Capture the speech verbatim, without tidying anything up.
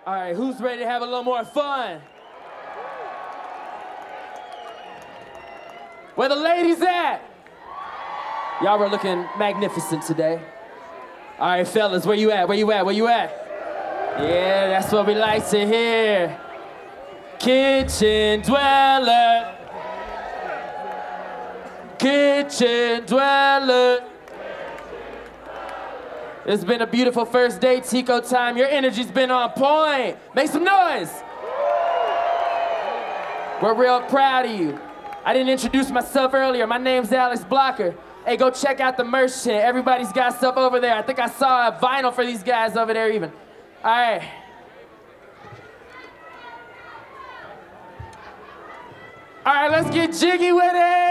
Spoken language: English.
All right, who's ready to have a little more fun? Where the ladies at? Y'all were looking magnificent today. All right, fellas, where you at? Where you at? Where you at? Yeah, that's what we like to hear. Kitchen dweller. Kitchen dweller. It's been a beautiful first day, Tico time. Your energy's been on point. Make some noise. We're real proud of you. I didn't introduce myself earlier. My name's Alex Blocker. Hey, go check out the merch tent. Everybody's got stuff over there. I think I saw a vinyl for these guys over there even. All right. All right, let's get jiggy with it.